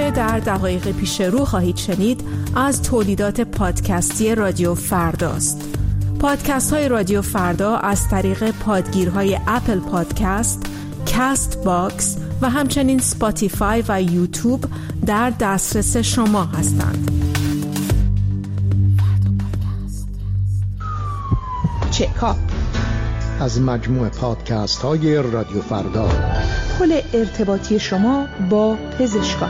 آنچه در دقایق پیش رو خواهید شنید از تولیدات پادکستی رادیو فرداست. پادکست های رادیو فردا از طریق پادگیرهای اپل پادکست، کاست باکس و همچنین سپاتیفای و یوتیوب در دسترس شما هستند. چکاپ از مجموع پادکست های رادیو فردا، پل ارتباطی شما با پزشکان.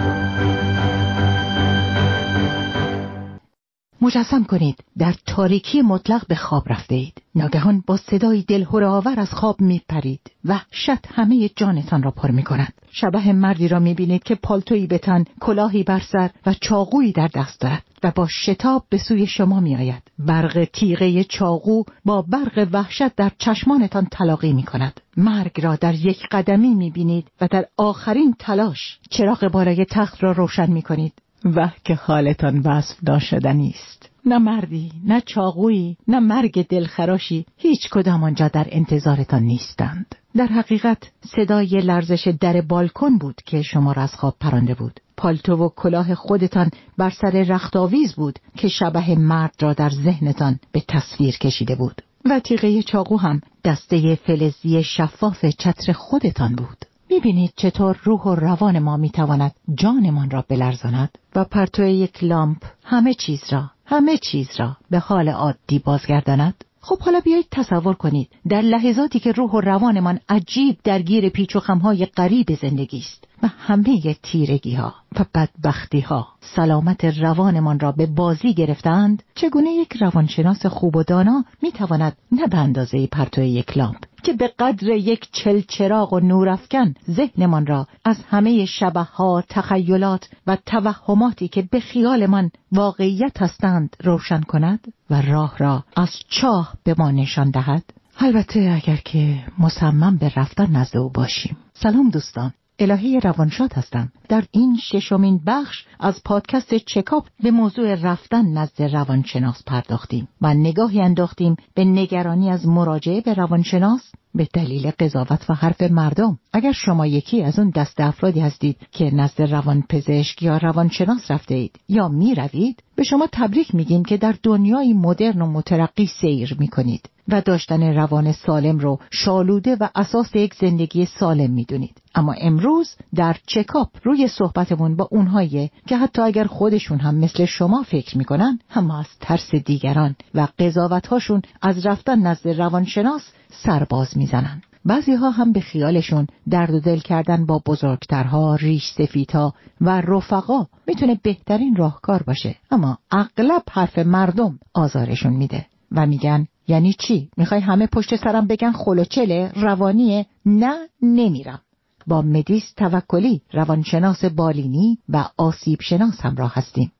مجسم کنید در تاریکی مطلق به خواب رفته اید. ناگهان با صدای دلهره‌آور از خواب میپرید. وحشت همه جانتان را پر میکند. شبح مردی را میبینید که پالتویی به تن، کلاهی بر سر و چاقویی در دست دارد و با شتاب به سوی شما میآید. برق تیغه چاقو با برق وحشت در چشمانتان تلاقی میکند. مرگ را در یک قدمی میبینید و در آخرین تلاش چراغ بالای تخت را روشن میکنید. وه که حالتان وصف ناشدنی است. نه مردی، نه چاقویی، نه مرگ دلخراشی، هیچ کدام آنجا در انتظارتان نیستند. در حقیقت صدای لرزش در بالکن بود که شما را از خواب پرانده بود. پالتو و کلاه خودتان بر سر رختاویز بود که شبح مرد را در ذهنتان به تصویر کشیده بود و تیغه چاقو هم دسته فلزی شفاف چتر خودتان بود. می‌بینید چطور روح و روان ما می‌تواند جانمان را بلرزاند و پرتو یک لامپ همه چیز را به حال عادی بازگرداند. خب حالا بیایید تصور کنید در لحظاتی که روح و روانمان عجیب درگیر پیچ و خم‌های غریب زندگی است و همه تیرگی‌ها و بدبختی‌ها سلامت روانمان را به بازی گرفتند، چگونه یک روانشناس خوب و دانا می‌تواند نه به اندازه پرتو یک لامپ که به قدر یک چلچراغ و نورافکن ذهنمان را از همه شبح‌ها، تخیلات و توهماتی که به خیالمان واقعیت هستند روشن کند و راه را از چاه به ما نشان دهد؟ البته اگر که مصمم به رفتن نزد او باشیم. سلام دوستان، الهی روانشاد هستم. در این 6مین بخش از پادکست چکاپ به موضوع رفتن نزد روانشناس پرداختیم و نگاهی انداختیم به نگرانی از مراجعه به روانشناس به دلیل قضاوت و حرف مردم. اگر شما یکی از اون دست افرادی هستید که نزد روانپزشک یا روانشناس رفته اید یا می روید، به شما تبریک میگیم که در دنیای مدرن و مترقی سیر می کنید و داشتن روان سالم رو شالوده و اساس یک زندگی سالم می دونید. اما امروز در چکاپ روی صحبتمون با اونهایی که حتی اگر خودشون هم مثل شما فکر می کنن، اما از ترس دیگران و قضاوت‌هاشون از رفتن نزد روانشناس سرباز میزنن. بعضی ها هم به خیالشون درد و دل کردن با بزرگترها، ریش سفیدها و رفقا میتونه بهترین راهکار باشه، اما اغلب حرف مردم آزارشون میده و میگن یعنی چی؟ میخوای همه پشت سرم بگن خلوچله روانیه؟ نه، نمیرم. با مدیس توکلی، روانشناس بالینی و آسیب شناس همراه هستیم.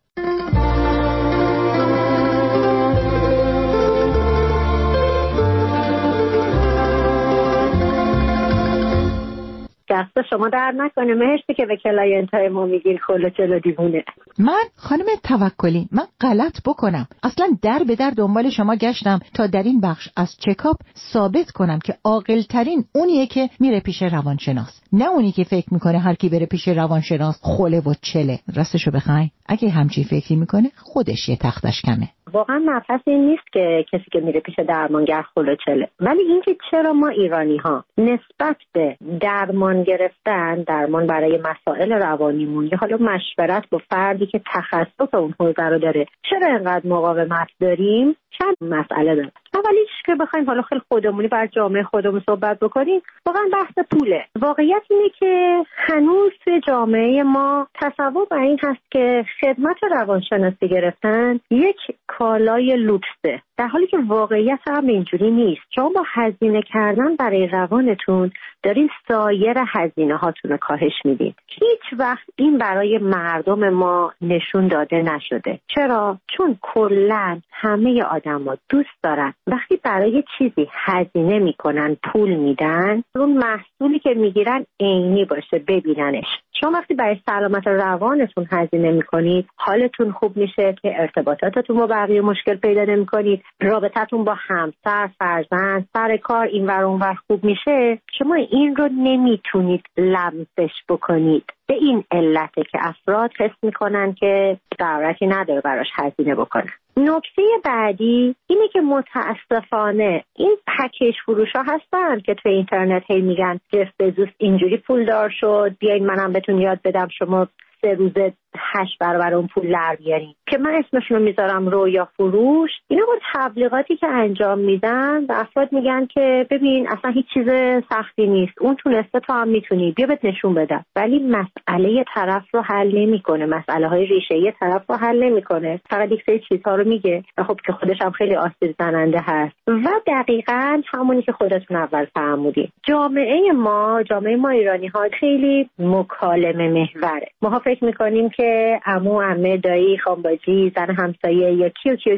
دست شما در نکنه، مرسی که به کلاینتای ما میگین خلوچل و دیوونه. من خانم توکلی، من غلط بکنم اصلا در به در دنبال شما گشتم تا در این بخش از چکاپ ثابت کنم که عاقل ترین اونیه که میره پیش روانشناس، نه اونی که فکر میکنه هر کی بره پیش روانشناس خله و چله. راستشو بخواین اگه همچین فکری میکنه خودش یه تختش کمه. واقعا مبحث این نیست که کسی که میره پیش درمانگر خلوچله، ولی اینکه چرا ما ایرانی ها نسبت به درمان گرفتن، درمان برای مسائل روانیمون یا حالا مشورت با فردی که تخصص اون حوزه رو داره، چرا اینقدر مقاومت داریم؟ چند مسئله داره. اولیش که بخوایم حالا خیلی خودمونی بر جامعه خودمون صحبت بکنیم، واقعا بحث پوله. واقعیت اینه که هنوز توی جامعه ما تصور بر این هست که خدمت روانشناسی گرفتن یک کالای لوکسه، در حالی که واقعیت هم اینجوری نیست. شما با هزینه کردن برای روانتون دارین سایر هزینه هاتون رو کاهش میدین. هیچ وقت این برای مردم ما نشون داده نشده. چرا؟ چون کلاً همه آدما دوست دارن وقتی برای چیزی هزینه میکنن، پول میدن، اون محصولی که میگیرن عینی باشه، ببیننش. شما وقتی برای سلامت روانتون هزینه میکنید، حالتون خوب میشه که ارتباطاتتون با بقیه مشکل پیدا نمیکنید، رابطتون با همسر، فرزند، سر کار اینور اونور خوب میشه. شما این رو نمیتونید لمسش بکنید. به این علته که افراد حس میکنن که ضرورتی نداره براش هزینه بکنن. نکته بعدی اینه که متاسفانه این پکیج فروش ها هستن که توی اینترنت هی میگن جف بزوس اینجوری پولدار شد، بیاین منم بهتون یاد بدم شما 3 روزه 8 برابر اون پول در بیارین، که من اسمشون رو میذارم رویا فروش. اینا با تبلیغاتی که انجام میدن و افراد میگن که ببین اصلا هیچ چیز سختی نیست، اون تونسته تو هم میتونی، بیا بهت نشون بدم. ولی مسئله طرف رو حل نمیکنه، مسئله های ریشه‌ای طرف رو حل نمیکنه، فقط یک سری چیزها رو میگه و خب که خودش هم خیلی آسیب زننده هست. و دقیقاً همونی که خودتون اول فرمودین، جامعه ما ایرانی ها خیلی مکالمه محوره. ما فکر میکنیم که عمو، عمه، دایی، خانواجی، زن همسایه یا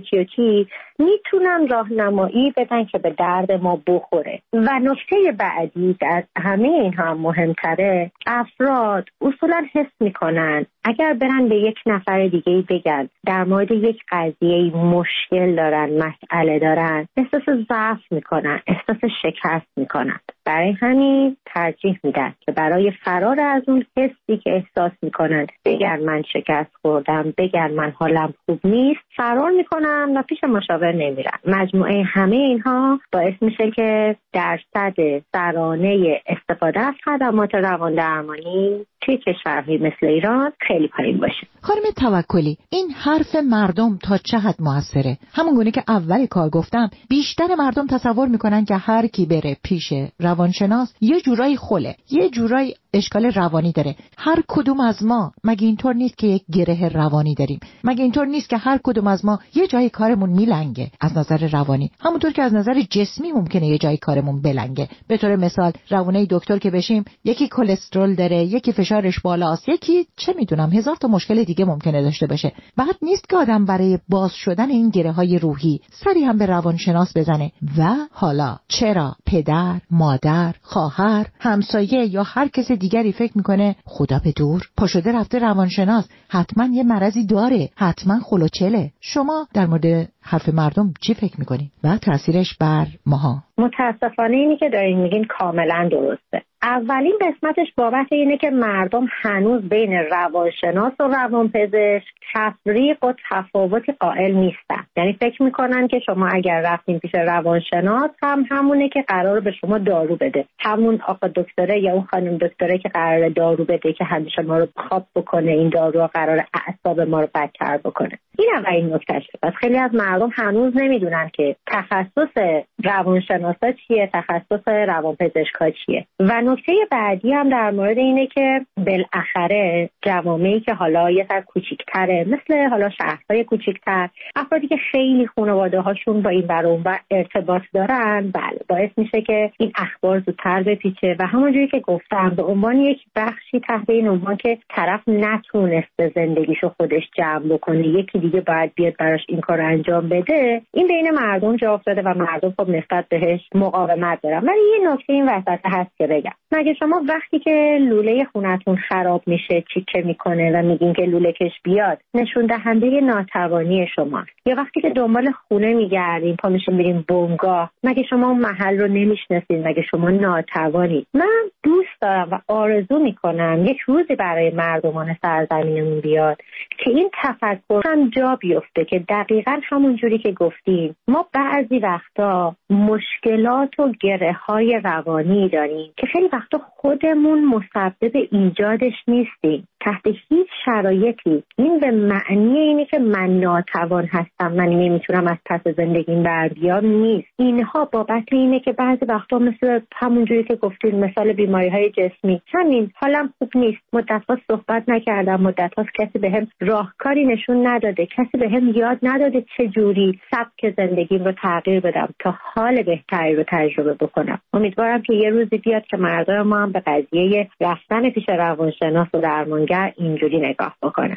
کی میتونن راهنمایی بدن که به درد ما بخوره. و نکته بعدی در همه این هم مهمتره، افراد اصولا حس میکنن اگر برن به یک نفر دیگه بگن در مورد یک قضیه مشکل دارن، مسئله دارن، احساس ضعف میکنن، احساس شکست میکنن. برای همین ترجیح میدن که برای فرار از اون حسی که احساس میکنن، بگن من شکست خوردم، بگن من حالم خوب نیست، فرار میکنن و پیش مشاور نمیرن. مجموعه همه اینها باعث میشه که درصد سرانه استفاده از خدمات روان درمانی توی کشورهای مثل ایران خیلی پایین باشه. خانم توکلی، این حرف مردم تا چه حد موثره؟ همون گونه که اول کار گفتم، بیشتر مردم تصور میکنن که هر کی بره پیش روانشناس یه جورایی خله، یه جورایی اشکال روانی داره. هر کدوم از ما مگه اینطور نیست که یک گره روانی داریم؟ مگه اینطور نیست که هر کدوم از ما یه جای کارمون میلنگه از نظر روانی، همونطور که از نظر جسمی ممکنه یه جای کارمون بلنگه؟ به طور مثال روانه دکتر که بشیم، یکی کلسترول داره، یکی فشارش بالاست، یکی چه میدونم 1000 تا مشکل دیگه ممکنه داشته باشه. بعد نیست که آدم برای باز شدن این گره‌های روحی سری هم به روانشناس بزنه. و حالا چرا پدر، مادر، خواهر، همسایه یا هر کس دیگری فکر میکنه خدا به دور پاشده رفته روانشناس، حتما یه مرضی داره، حتما خلوچله؟ شما در مورد حرف مردم چی فکر میکنین و تاثیرش بر ماها؟ متاسفانه اینی که دارین میگین کاملا درسته. اولین قسمتش بابت اینه که مردم هنوز بین روانشناس و روانپزشک تفریق و تفاوتی قائل نیستن. یعنی فکر میکنن که شما اگر رفتین پیش روانشناس هم همونه که قراره به شما دارو بده، همون آقا دکتره یا اون خانم دکتره که قراره دارو بده که همیشه ما رو خواب بکنه، این دارو قراره اعصاب ما رو بدتر بکنه. این اولین نکتهشه. پس خیلی از مردم هنوز نمیدونن که تخصص روانشناسا چیه، تخصص روانپزشکا چیه. و نکته بعدی هم در مورد اینه که بالاخره جوامعی که حالا یه ذره کوچیک‌تره، مثل حالا شهرهای کوچیک‌تر، افرادی که خیلی خانواده هاشون با این ور اون ور ارتباط دارن، بله باعث میشه که این اخبار زودتر بپیچه و همونجوری که گفتم به عنوان یک بخشی تحت این عنوان که طرف نتونسته زندگیشو خودش جمع بکنه، یکی دیگه باید بیاد براش این کار انجام بده، این بین مردم جا افتاده و مردم خب نسبت بهش مقاومت دارن. ولی یه نکته این وسط هست که بگم، مگه شما وقتی که لوله خونتون خراب میشه چیکه میکنه و میگین که لوله کش بیاد، نشون دهنده ناتوانی شماست؟ یا وقتی که دنبال خونه میگردین پا میشین میرین بنگاه، مگه شما اون محل رو نمیشناسین؟ مگه شما ناتوانی؟ من دوست دارم و آرزو میکنم یک روزی برای مردمان سرزمینمون بیاد که این تفکر هم جا بیفته که دقیقاً همون جوری که گفتیم ما بعضی وقتا مشکلات و گره‌های روانی داریم که خیلی وقتا خودمون مسبب ایجادش نیستیم. تحت هیچ شرایطی این به معنی اینه که من ناتوان هستم، من نمیتونم از پس زندگیم بر بیام نیست. اینها بابت اینه که بعضی وقتا مثل همونجوری که گفتیم مثال بیماری‌های جسمی، همین حالم خوب نیست، مدت‌ها صحبت نکردم، مدت‌ها کسی بهم راهکاری نشون نداده، کسی بهم یاد نداده چه جوری سبک زندگیم رو تغییر بدم تا حال بهتری رو تجربه بکنم. امیدوارم که یه روزی بیاد که مردم ما هم به قضیه رفتن پیش روانشناس و درمانگر اینجوری نگاه بکنن.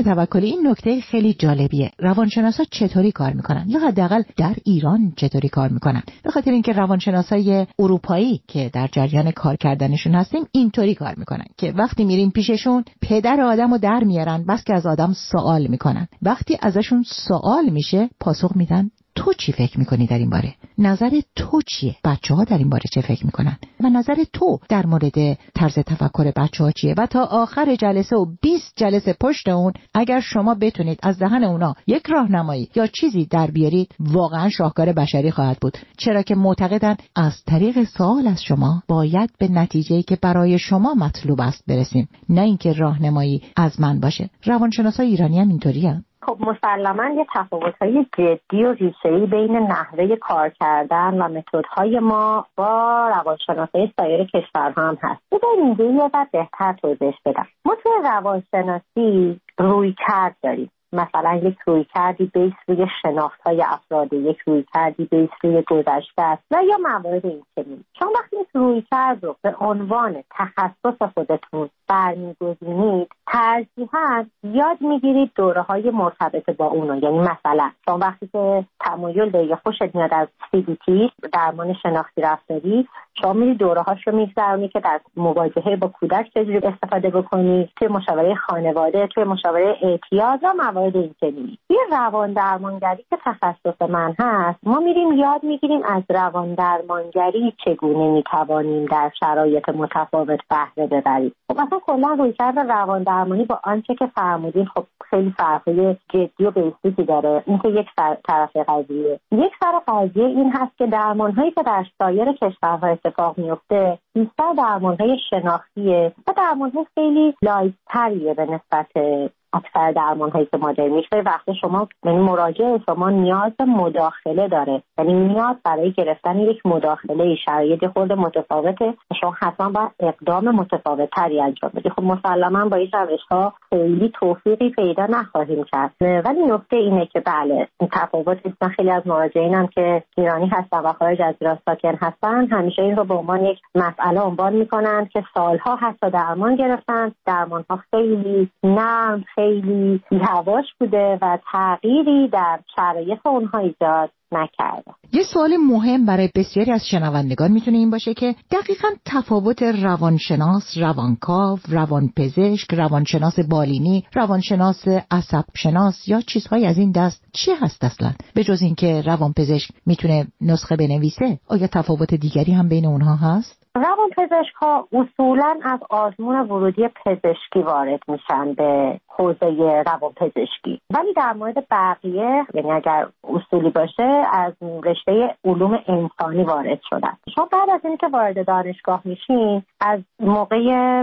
خانم توکلی، این نکته خیلی جالبیه. روانشناسا چطوری کار میکنن یا حداقل در ایران چطوری کار میکنن؟ به خاطر اینکه روانشناسای اروپایی که در جریان کار کردنشون هستیم اینطوری کار میکنن که وقتی میریم پیششون پدر آدمو در میارن، بس که از آدم سوال میکنن. وقتی ازشون سوال میشه پاسخ میدن تو چی فکر میکنی در این باره؟ نظر تو چیه؟ بچه‌ها در این باره چه فکر میکنن؟ و نظر تو در مورد طرز تفکر بچه‌ها چیه؟ و تا آخر جلسه و 20 جلسه پشت اون اگر شما بتونید از دهن اونا یک راهنمایی یا چیزی در بیارید، واقعا شاهکار بشری خواهد بود. چرا که معتقدن از طریق سوال از شما باید به نتیجه‌ای که برای شما مطلوب است برسیم، نه اینکه راهنمایی از من باشه. روانشناسای ایرانی هم اینطوریه. خب مسلماً یه تفاوت‌های جدی و ریشه‌ای بین نحوه کار کردن و متدهای ما با روانشناسای سایر کشورها هم هست. بذارید اینجا یه ذره بهتر توضیح بدم. ما توی روانشناسی رویکرد داریم. مثلا یک رویکردی بیس روی شناخت‌های افراد، یک رویکردی بیس روی گذشته است و یا موارد این چنین. شما وقتی این رویکرد رو به عنوان تخصص خودتون برمی‌گزینید، ترجیحاً یاد می‌گیرید دوره‌های مرتبط با اونو. یعنی مثلا شما وقتی که تمایل داری یا خوشت میاد از CBT، درمان شناختی رفتاری، شما میری دوره‌هاش رو می‌گذرونی که در مواجهه با کودک چجوری استفاده بکنی، توی مشاوره خانواده، توی مشاوره اعتیاد و موارد این چنینی. یه روان درمانگری که تخصص من هست، ما میریم یاد میگیریم از روان درمانگری چگونه میتوانیم در شرایط متفاوت بهره ببریم. خب مثلا کلا رویکرد روان درمانی با آنچه که فرمودین خب خیلی فرقی جدی و بیسیکی داره. این که یک طرف قضیه. یک طرف قضیه این هست که درمان‌هایی که در سایر کشورها اتفاق میفته بیشتر درمان‌های شناختیه و درمان‌های خیلی لایت‌تریه به نسبت اکثر درمان‌هایی که ما داریم. میشه وقتی شما یعنی مراجع شما نیاز به مداخله داره، یعنی نیاز برای گرفتن یک مداخله شرایط خود متفاوته، شما حتما باید اقدام متفاوت‌تری انجام بدید. خب مسلماً با این روش‌ها خیلی توفیقی پیدا نخواهیم کرد، ولی نکته اینه که بله این تفاوت خیلی از مراجعینم که ایرانی هستن و خارج از ایران ساکن هستن همیشه این رو به عنوان یک مسئله عنوان می‌کنن که سالها حتی درمان گرفتن، درمان‌ها خیلی نرم، خیلی یواش بوده و تغییری در شرایط اونها ایجاد نکرده. یه سوال مهم برای بسیاری از شنوندگان میتونه این باشه که دقیقاً تفاوت روانشناس، روانکاو، روانپزشک، روانشناس بالینی، روانشناس عصبشناس یا چیزهای از این دست چی هست اصلا؟ به جز اینکه روانپزشک میتونه نسخه بنویسه، آیا تفاوت دیگری هم بین اونها هست؟ روانپزشک‌ها اصولاً از آزمون ورودی پزشکی وارد میشن به حوزه روانپزشکی، ولی در مورد بقیه یعنی اگر اصولی باشه از رشته علوم انسانی وارد شدن. شما بعد از اینکه وارد دانشگاه میشین از موقع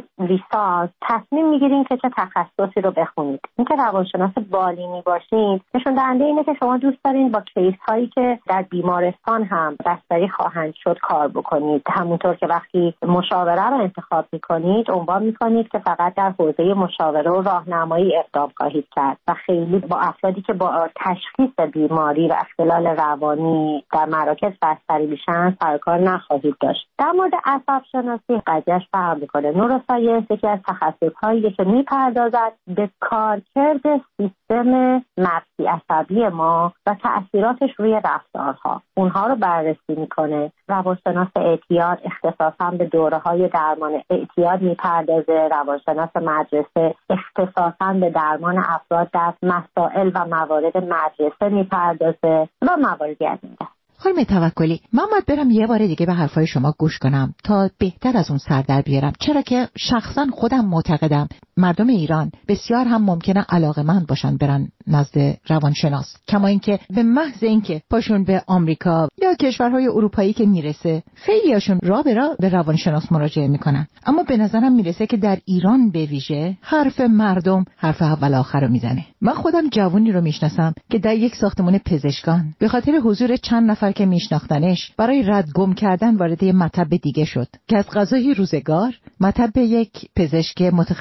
لیسانس تصمیم میگیرین که چه تخصصی رو بخونید. اینکه روانشناس بالینی باشین نشون دهنده اینه که شما دوست دارین با کیس هایی که در بیمارستان هم بستری خواهند شد کار بکنید. همونطور که وقتی مشاوره رو انتخاب میکنید عنوان میکنید که فقط در حوزه مشاوره و راهنمایی اقدام خواهید کرد و خیلی با افرادی که با تشخیص بیماری و اختلال روانی در مراکز بستری میشن سرکار نخواهید داشت. در مورد عصب شناسی قضیهش فرق میکنه. نوروساینس یکی از تخصص‌هایی که میپردازد به کارکرد سیستم مغزی عصبی ما و تأثیراتش روی رفتارها، اونها رو بررسی میکنه. روانشناس اعتیاد اختصاصا به دوره‌های درمان اعتیاد میپردازه. روانشناس مدرسه اختصاصا به درمان افراد در مسائل و موارد مدرسه میپردازه و مواردی از این دست. خانم توکلی، من باید برم یه بار دیگه به حرفای شما گوش کنم تا بهتر از اون سر در بیارم، چرا که شخصا خودم معتقدم مردم ایران بسیار هم ممکنه علاقه‌مند باشن برن نزد روانشناس، کما اینکه به محض اینکه پاشون به آمریکا یا کشورهای اروپایی که میرسه خیلیاشون راه به روانشناس مراجعه میکنن. اما به نظرم میرسه که در ایران به ویژه حرف مردم حرف اول آخر رو میزنه. من خودم جوونی رو میشناسم که در یک ساختمان پزشکان به خاطر حضور چند نفر که میشناختنش برای رد گم کردن وارد یه مطب دیگه شد که از قضای روزگار مطب یک پزشک متخصص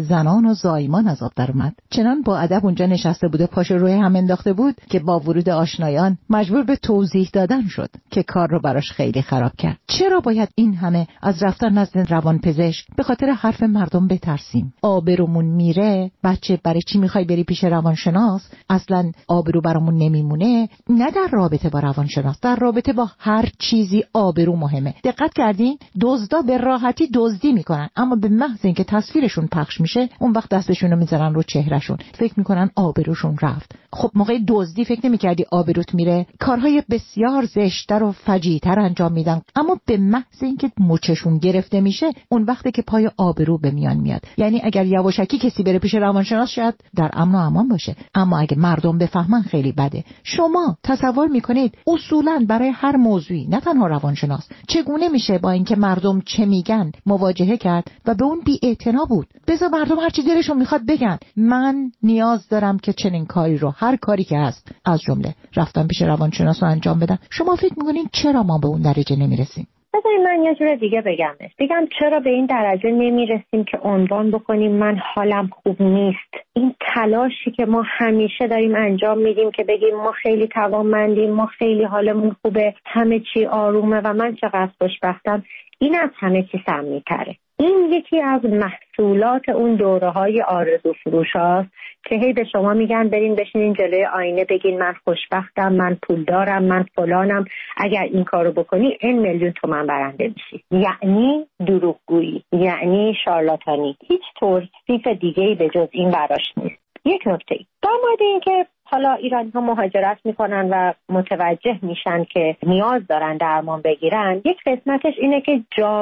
زنان و زایمان از آب در اومد. چنان با ادب اونجا نشسته بود و پاشو روی هم انداخته بود که با ورود آشنایان مجبور به توضیح دادن شد که کار رو براش خیلی خراب کرد. چرا باید این همه از رفتن نزد روانپزشک به خاطر حرف مردم بترسیم؟ آبرومون میره. بچه برای چی میخوای بری پیش روانشناس؟ اصلا آبرو برامون نمیمونه. نه در رابطه با روانشناس، در رابطه با هر چیزی آبرو مهمه. دقت کردین؟ دزدا به راحتی دزدی میکنن، اما به محض اینکه تصویرشون پخش میشه اون وقت دستشون رو میذارن رو چهرهشون، فکر میکنن آبروشون رفت. خب موقع دزدی فکر نمیکردی آبروت میره؟ کارهای بسیار زشت‌تر و فجیع‌تر انجام میدن، اما به محض اینکه مچشون گرفته میشه اون وقته که پای آبرو به میان میاد. یعنی اگر یواشکی کسی بره پیش روانشناس شاید در امن و امان باشه، اما اگه مردم بفهمن خیلی بده. شما تصور میکنید اصولاً برای هر موضوعی، نه تنها روانشناس، چگونه میشه با اینکه مردم چه میگن مواجهه کرد و به اون بی‌اعتنا بود؟ بذار مردم هر چی دلشون میخواد بگن. من نیاز دارم که چنین کاری رو، هر کاری که هست، از جمله رفتن پیش روانشناس رو انجام بدن. شما فکر میکنین چرا ما به اون درجه نمیرسیم؟ بذارید من یه جور دیگه بگم چرا به این درجه نمیرسیم که عنوان بکنیم من حالم خوب نیست. این تلاشی که ما همیشه داریم انجام میدیم که بگیم ما خیلی توانمندیم، ما خیلی حالمون خوبه، همه چی آرومه و من چقدر خوشبختم، این از همه چی سمی‌تره. این یکی از محصولات اون دوره‌های آرزو فروش هاست که هی به شما میگن برین بشینین جلوی آینه بگین من خوشبختم، من پولدارم، من فلانم، اگر این کارو بکنی 1 میلیون تومان برنده میشی. یعنی دروغگویی، یعنی شارلاتانی. هیچ توصیف دیگه‌ای به جز این براش نیست. یک نکته در مورد این که حالا ایرانی‌ها مهاجرت میکنن و متوجه میشن که نیاز دارن درمان بگیرن، یک قسمتش اینه که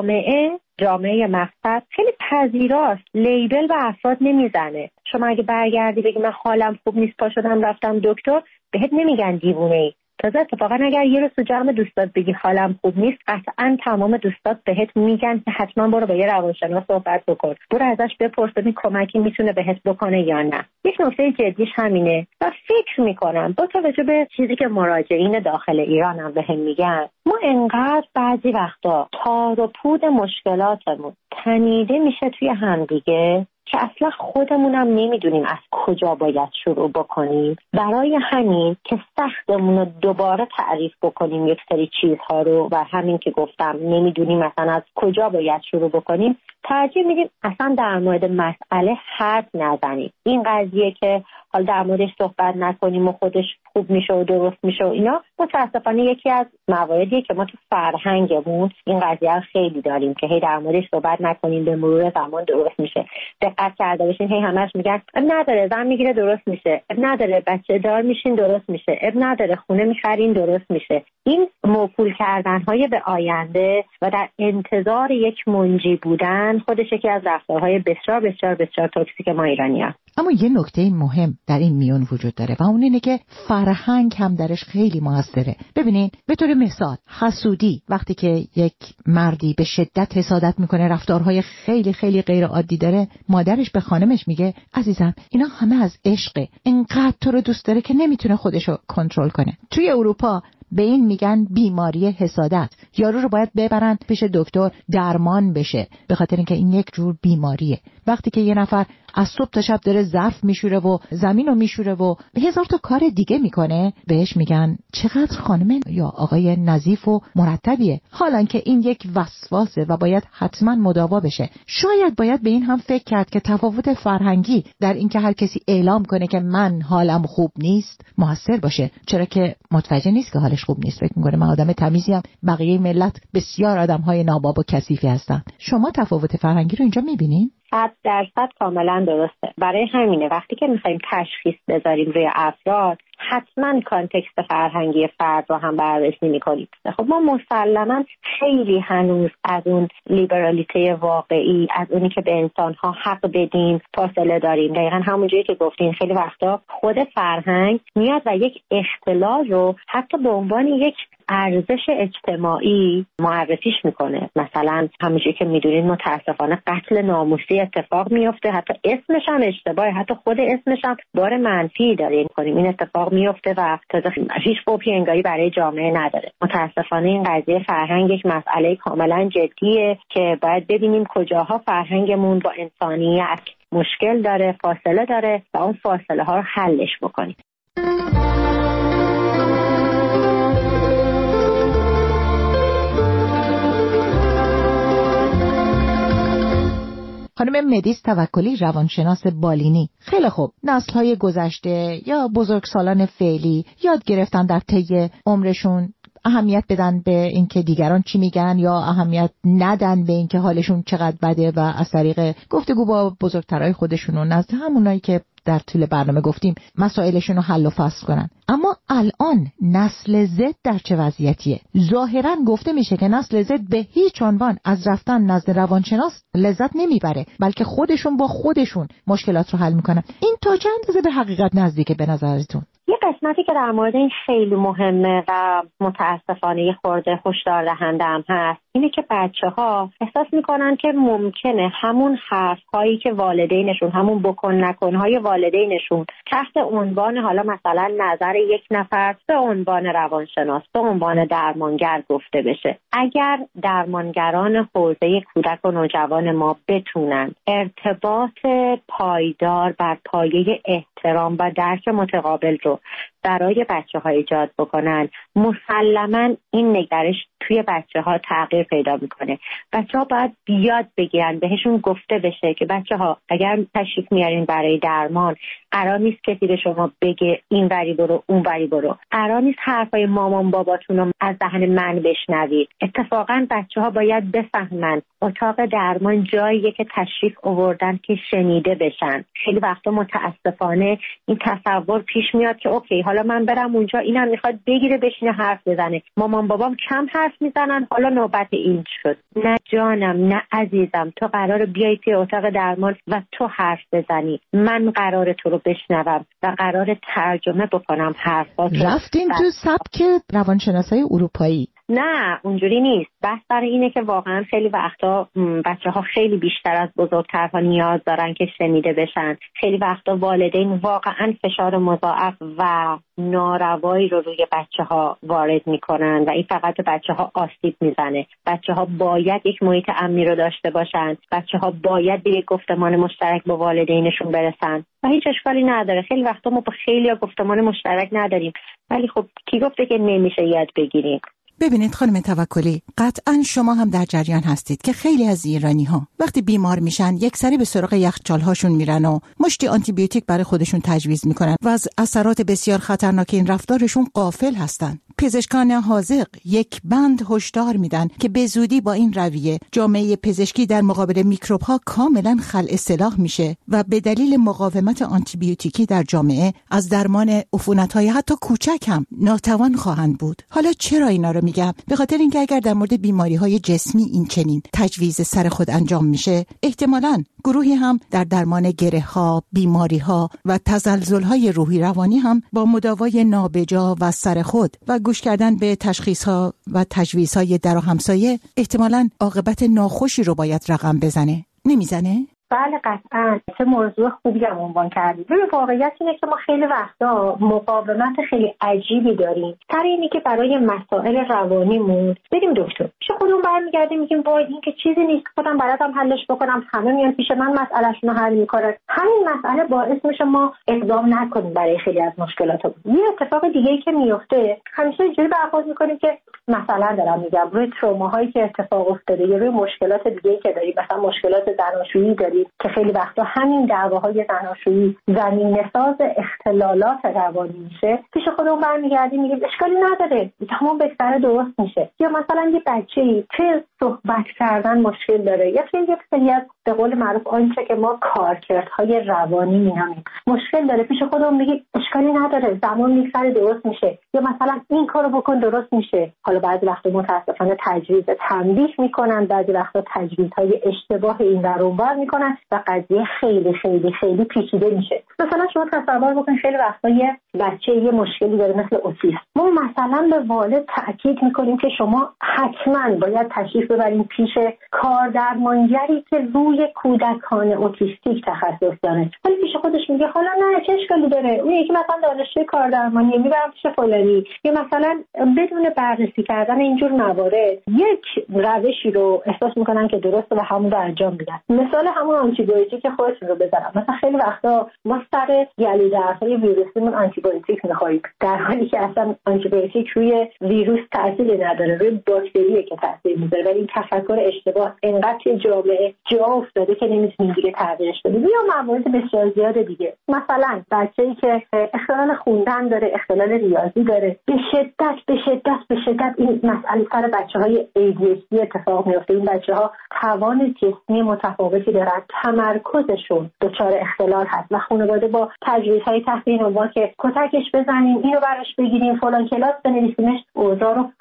جامعه مقصد خیلی پذیراست، لیبل به افراد نمیزنه. شما اگه برگردی بگی من حالم خوب نیست پا شدم رفتم دکتر، بهت نمیگن دیوونه‌ای. تازه اتفاقا اگر یه روز تو جمع دوستات بگی حالم خوب نیست، قطعا تمام دوستات بهت میگن که حتما برو با یه روانشناس صحبت بکن، برو ازش بپرس ببین کمکی میتونه بهت بکنه یا نه. یک نکته جدیش همینه و فکر میکنم با توجه به چیزی که مراجعین داخل ایران هم بهم میگن، ما انقدر بعضی وقتا تار و پود مشکلاتمون تنیده میشه توی همدیگه که اصلا خودمونم نمیدونیم از کجا باید شروع بکنیم. برای همین که سختمون رو دوباره تعریف بکنیم یک سری چیزها رو و همین که گفتم نمیدونیم مثلا از کجا باید شروع بکنیم، ترجیح میدیم اصلا در مورد مسئله حرف نزنیم. این قضیه که حالا در موردش صحبت نکنیم و خودش خوب میشه و درست میشه و اینا، متاسفانه یکی از مواردیه که ما تو فرهنگمون این قضیه رو خیلی داریم که هی در موردش صحبت نکنیم، به مرور زمان درست میشه. دقت کرده باشین هی همش میگن اب نداره زن میگیره درست میشه، اب نداره بچه دار میشین درست میشه، اب نداره خونه میخرین درست میشه. این موکول کردنهای به آینده و در انتظار یک منجی بودن خودش یکی از رفتارهای بسیار بسیار بسیار توکسیک ما ایرانی‌ها. اما یه نکته مهم در این میون وجود داره و اون اینه که فرهنگ هم درش خیلی موثره. ببینین به طور مثال حسودی، وقتی که یک مردی به شدت حسادت میکنه، رفتارهای خیلی خیلی غیر عادی داره، مادرش به خانمش میگه عزیزم اینا همه از عشقه، اینقدر تو رو دوست داره که نمیتونه خودشو کنترل کنه. توی اروپا به این میگن بیماری حسادت. یارو رو باید ببرن پیش دکتر درمان بشه، به خاطر اینکه این یک جور بیماریه. وقتی که یه نفر از صبح تا شب داره ظرف میشوره و زمین رو میشوره و 1000 تا کار دیگه میکنه، بهش میگن چقدر خانم یا آقای نظیف و مرتبیه، حالان که این یک وسواسه و باید حتما مداوا بشه. شاید باید به این هم فکر کرد که تفاوت فرهنگی در این که هر کسی اعلام کنه که من حالم خوب نیست موثر باشه، چرا که متوجه نیست که حالش خوب نیست، فکر میکنه من آدم تمیزیم، بقیه ملت بسیار آدم‌های ناباب و کثیفی هستن. شما تفاوت فرهنگی رو اینجا میبینین؟ 100% کاملا درسته. برای همینه وقتی که میخوایم تشخیص بذاریم روی افراد، حتما کانتکست فرهنگی فرد رو هم بررسی میکنیم. خب ما مسلما خیلی هنوز از اون لیبرالیته واقعی، از اونی که به انسانها حق بدیم فاصله داریم. دقیقا همونجوری که گفتین خیلی وقتا خود فرهنگ میاد و یک اختلال رو حتی به عنوان یک ارزش اجتماعی معرفیش میکنه. مثلا همونجوری که میدونید متاسفانه قتل ناموسی اتفاق میفته، حتی اسمش هم اشتباهه، حتی خود اسمش هم بار منفی داره میکنیم. این اتفاق میفته و تازه هیچ قوپی انگاری برای جامعه نداره. متاسفانه این قضیه فرهنگ یک مسئله کاملا جدیه که باید ببینیم کجاها فرهنگمون با انسانیت مشکل داره، فاصله داره و اون فاصله ها رو حلش بکنیم. خانم مدیس توکلی، روانشناس بالینی: خیلی خوب، نسل‌های گذشته یا بزرگسالان فعلی یاد گرفتن در طی عمرشون اهمیت بدن به اینکه دیگران چی میگن یا اهمیت ندن به اینکه حالشون چقدر بده و از طریق گفتگو با بزرگترهای خودشون و نزد همونایی که در طول برنامه گفتیم مسائلشون رو حل و فصل کنن. اما الان نسل زد در چه وضعیتیه؟ ظاهرا گفته میشه که نسل زد به هیچ عنوان از رفتن نزد روانشناس لذت نمیبره، بلکه خودشون با خودشون مشکلات رو حل میکنن. این تا چند اندازه به حقیقت نزدیکه به نظرتون؟ یه قسمتی که در مورد این خیلی مهمه و متاسفانه یه خورده هشدار دهنده هم هست اینه که بچه‌ها احساس میکنن که ممکنه همون حرف‌هایی که والدینشون، همون بکن نکن‌های والدینشون تحت عنوان حالا مثلا نظر یک نفر به عنوان روانشناس، به عنوان درمانگر گفته بشه. اگر درمانگران حوزه کودک و نوجوان ما بتونن ارتباط پایدار بر پایه احترام و درک متقابل رو برای بچه‌ها ایجاد بکنن، مسلماً این نگرش توی بچه‌ها تغییر پیدا میکنه. بچه‌ها باید بیاد بگیرن، بهشون گفته بشه که بچه‌ها اگر تشریف میارین برای درمان، قرار نیست کسی به شما بگه این وری برو اون وری برو، قرار نیست حرفای مامان باباتون رو از دهن من بشنوید. اتفاقاً بچه‌ها باید بفهمن اتاق درمان جاییه که تشریف آوردن که شنیده بشن. خیلی وقتا متاسفانه این تصور پیش میاد که اوکی حالا من برم اونجا، اینم میخواد بگیره بشینه حرف بزنه، مامان بابام کم حرف میزنن، حالا نوبت این شد. نه جانم، نه عزیزم، تو قراره بیای توی اتاق درمان و تو حرف بزنی، من قراره تو رو بشنوم و قراره ترجمه بکنم حرفات. رفتین تو سبک روانشناسای اروپایی؟ نه اونجوری نیست. بحث برای اینه که واقعا خیلی وقتا بچه‌ها خیلی بیشتر از بزرگترها نیاز دارن که شنیده بشن. خیلی وقتا والدین واقعا فشار مضاعف و ناروایی رو روی بچه‌ها وارد میکنن و این فقط به بچه‌ها آسیب میزنه. بچه‌ها باید یک محیط امنی رو داشته باشن، بچه‌ها باید به یک گفتمان مشترک با والدینشون برسن و هیچ اشکالی نداره. خیلی وقتا ما با خیلی‌ها گفتمان مشترک نداریم، ولی خب کی گفته که نمیشه یاد بگیریم؟ ببینید خانم توکلی، قطعا شما هم در جریان هستید که خیلی از ایرانی‌ها وقتی بیمار میشن یکسری به سراغ یخچال‌هاشون میرن و مشتی آنتی بیوتیک برای خودشون تجویز میکنن و از اثرات بسیار خطرناک این رفتارشون غافل هستن. پزشکان حاذق یک بند هشدار میدن که به زودی با این رویه جامعه پزشکی در مقابل میکروب‌ها کاملا خلع سلاح میشه و به دلیل مقاومت آنتی بیوتیکی در جامعه از درمان عفونت‌های حتی کوچک هم ناتوان خواهند بود. حالا چرا اینا رو میگم؟ به خاطر اینکه اگر در مورد بیماری‌های جسمی این چنین تجویز سر خود انجام میشه، احتمالاً گروهی هم در درمان گره‌ها، بیماری‌ها و تزلزل‌های روحی روانی هم با مداوای نابجا و سر خود و گوش کردن به تشخیص‌ها و تجویزهای در و همسایه احتمالاً عاقبت ناخوشی رو باید رقم بزنه. نمیزنه؟ بله قطعاً. چه موضوع خوبی هم عنوان کردید. ببین واقعیت اینه که ما خیلی وقتا مقاومت خیلی عجیبی داریم سر اینی که برای مسائل روانیمون بریم دکتر. پیش خودمون برمیگردیم میگیم وای این که چیزی نیست، خودم بلدم حلش بکنم، همه میان پیش من مسئله‌شون رو حل میکنن. همین مسئله باعث میشه ما اقدام نکنیم برای خیلی از مشکلاتمون. یه اتفاق دیگه‌ای که میفته، همیشه اینجوری برخورد میکنیم که مثلا دارم میگم روی تروماهایی که اتفاق افتاده یا روی مشکلات دیگه‌ای که داریم، مثلا مشکلات زناشویی داریم که خیلی وقتا همین دعواهای زناشویی زمینه‌ساز اختلالات روانی میشه، پیش خودمون برمیگردیم میگیم اشکالی نداره، تمام بهتره درست میشه. یا مثلا یه بچه‌ای چه صحبت کردن مشکل داره یا یک سری از به قول معروف آنچه که ما کارکردهای روانی می‌نامیم مشکل داره، پیش خودمون میگیم اشکالی نداره، زمان میگذره درست میشه. یا مثلا این کارو بکن درست میشه. حالا بعضی وقتا متاسفانه تجویز تنبیه میکنن، بعضی وقتا تجویزهای اشتباه این ور اون ور میکنن و قضیه خیلی خیلی خیلی پیچیده میشه. مثلا شما تصور بکن خیلی وقتا یه بچه یه مشکلی داره مثل اوتیسم، ما مثلا به والد تاکید میکنیم که شما حتما باید تشریف ببرین پیش کاردرمانگری که روی کودکان اوتیستیک تخصص داره، ولی پیش خودش میگه حالا نه چه اشکالی داره، اون یکی مثلا دانشجوی کاردرمانی، میبرم پیش فلانی. خوردنی یا مثلا بدون بررسی کردن اینجور موارد یک روشی رو احساس میکنن که درسته و همون رو انجام میدن. مثال همون آنتیبیوتیک که خودتون رو بزنم، مثلا خیلی وقتا ما سر گلو دردهای ویروسیمون آنتیبیوتیک میخوریم، در حالی که اصلا آنتیبیوتیک روی ویروس تاثیر نداره، روی باکتریه که تاثیر میذاره. ولی این تفکر اشتباه انقدر توی جامعه جا افتاده که نمیتونیم دیگه تغییرش بدیم. یا موارد بسیار زیاد دیگه، مثلا بچه‌ای که اختلال خوندن داره، اختلال ریاضی داره، به شدت این مسئله سر بچه‌های ADHD اتفاق میفته. این بچه‌ها توان جسمی متفاوتی دارن، تمرکزشون دچار اختلال هست و خانواده با تجویزهای تحت این عنوان که کتکش بزنیم، اینو براش بگیریم، فلان کلاس بنویسیمش، اوضاع رو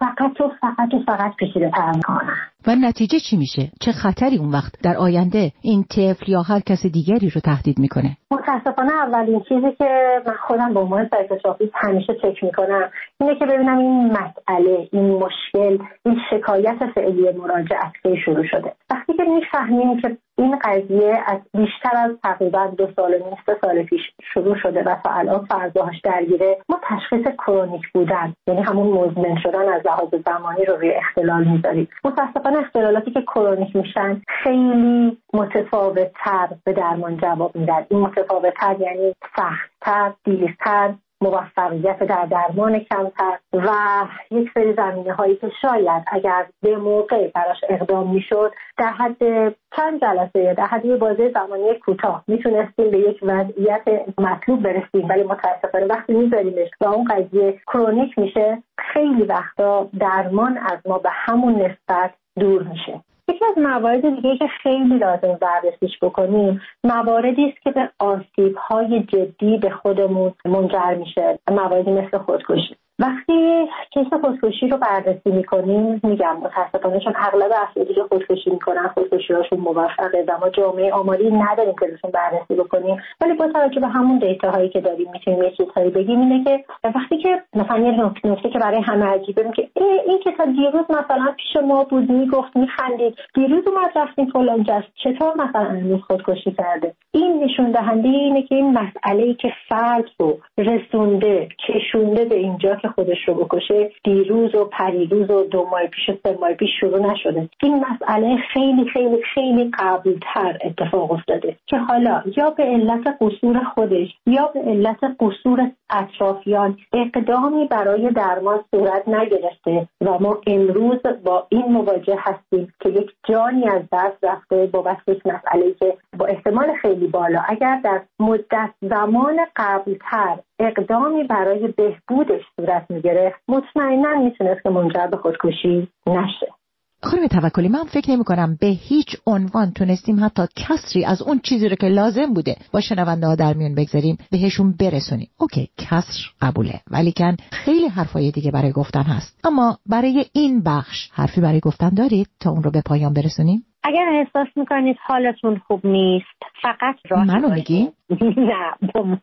فقط پیچیده‌تر می‌کنن. و نتیجه چی میشه؟ چه خطری اون وقت در آینده این طفل یا هر کس دیگری رو تهدید میکنه؟ متاسفانه اولین چیزی که من خودم به عنوان سایکوتراپیست همیشه چک میکنم اینه که ببینم این مسئله، این مشکل، این شکایت فعلی مراجعت کی شروع شده. وقتی که میفهمیم که این قضیه از بیشتر از تقریبا 2 سال و نیم 3 سال پیش شروع شده و تا الان فرضاش درگیره، ما تشخیص کرونیک بودن، یعنی همون مزمن شدن از لحاظ زمانی رو روی اختلال میذاریم. متاسفانه اختلالاتی که کرونیک میشن خیلی متفاوت‌تر به درمان جواب میدن. این متفاوت‌تر یعنی سخت‌تر، دیرتر، موفقیت در درمان کمتر و یک سری زمینه هایی که شاید اگر به موقع براش اقدام میشد در حد چند جلسه یا در حد یه بازه زمانی کوتاه میتونستیم به یک وضعیت مطلوب برسیم، ولی متاسفانه وقتی میذاریمش و اون قضیه کرونیک میشه، خیلی وقتا درمان از ما به همون نسبت دور میشه. یکی از موارد دیگه که خیلی لازم بررسیش بکنیم مواردی است که به آسیب‌های جدی به خودمون منجر میشه، مواردی مثل خودکشی. وقتی کیس خودکشی رو بررسی میکنیم، میگم متاسفانه چون اغلب افرادی که خودکشی میکنن خودکشی‌هاشون موفقه و ما جامعه آماری نداریم که روشون بررسی بکنیم، ولی با توجه به همون دیتاهایی که داریم میتونیم یه چیزهایی بگیم اینه که وقتی که مثلا یه نکته که برای همه عجیبه که این که تا دیروز مثلا پیش ما بود، میگفت، میخندید، دیروز اومد رفتیم فلان جا، چطور مثلا امروز خودکشی کرده؟ این نشون دهنده اینه که این مسئله‌ای که فرد رو رسونده، کشونده به اینجا که خودش رو بکشه، دیروز و پریروز و 2 ماه پیش و 3 ماه پیش شروع نشده. این مسئله خیلی خیلی خیلی قبل‌تر اتفاق افتاده که حالا یا به علت قصور خودش یا به علت قصور اطرافیان اقدامی برای درمان صورت نگرفته و ما امروز با این مواجه هستیم که یک جانی از دست رفته بابت یک مسئله‌ای که با احتمال خیلی بالا اگر در مدت زمان قبل‌تر اقدامی برای بهبودش صورت میگرفت، مطمئناً میتونست که منجر به خودکشی نشه. خانم توکلی، من فکر نمی کنم به هیچ عنوان تونستیم حتی کسری از اون چیزی رو که لازم بوده با شنونده ها در میون بگذاریم بهشون برسونیم. اوکی، کسر قبوله، ولی کن خیلی حرفای دیگه برای گفتن هست. اما برای این بخش حرفی برای گفتن دارید تا اون رو به پایان برسونیم؟ اگر احساس میکنید حالتون خوب نیست، فقط منو میگی؟ نه،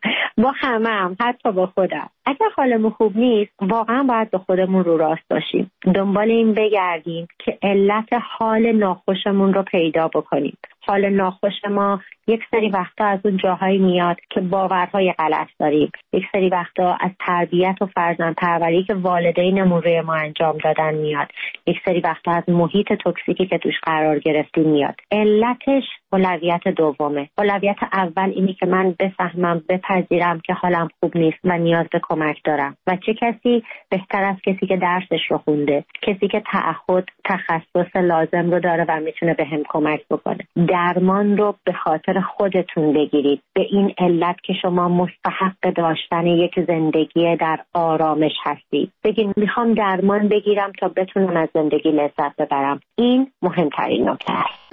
با همه حتی با خودم. اگر حالمون خوب نیست، واقعا باید به خودمون رو راست باشیم. دنبال این بگردیم که علت حال ناخوشمون رو پیدا بکنیم. حال ناخوش ما یک سری وقتا از اون جاهایی میاد که باورهای غلط داریم. یک سری وقتا از تربیت و فرزندپروری که والدینمون روی ما انجام دادن میاد. یک سری وقتا از محیط توکسیکی که توش قرار گرفتیم میاد. علتش اولویت دومه. اولویت اول اینه که من بفهمم، بپذیرم که حالم خوب نیست و نیاز به کمک دارم. و چه کسی بهتر از کسی که درسش رو خونده، کسی که تعهد، تخصص لازم رو داره و میتونه بهم کمک بکنه. درمان رو به خاطر خودتون بگیرید، به این علت که شما مستحق داشتن یک زندگی در آرامش هستید. بگید میخوام درمان بگیرم تا بتونم از زندگی لذت ببرم. این مهمترین نکته است.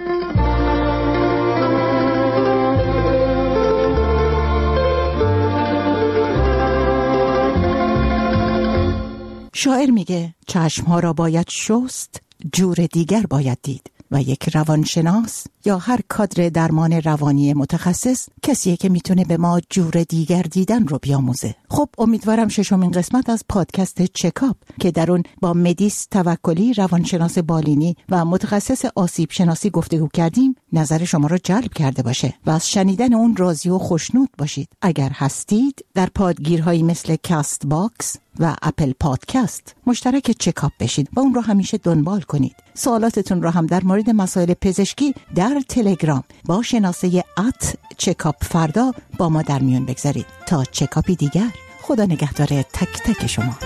شاعر میگه چشمها را باید شست، جور دیگر باید دید و یک روانشناس یا هر کادر درمان روانی متخصص کسیه که میتونه به ما جور دیگر دیدن رو بیاموزه. خب امیدوارم ششمین قسمت از پادکست چکاپ که در اون با مدیس توکلی روانشناس بالینی و متخصص آسیب شناسی گفتگو کردیم نظر شما رو جلب کرده باشه و از شنیدن اون راضی و خوشنود باشید. اگر هستید در پادگیرهایی مثل کاست باکس و اپل پادکست مشترک چکاپ بشید و اون رو همیشه دنبال کنید. سوالاتتون رو هم در مورد مسائل پزشکی در تلگرام با شناسه @چکاپ فردا با ما در میون بگذارید. تا چکاپی دیگر، خدا نگهدار تک تک شما.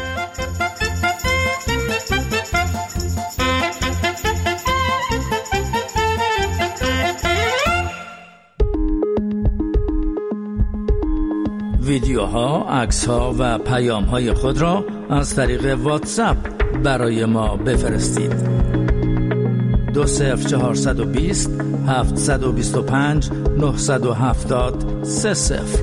ویدیوها، عکس‌ها و پیام‌های خود را از طریق واتساپ برای ما بفرستید. 20420 725 970 30.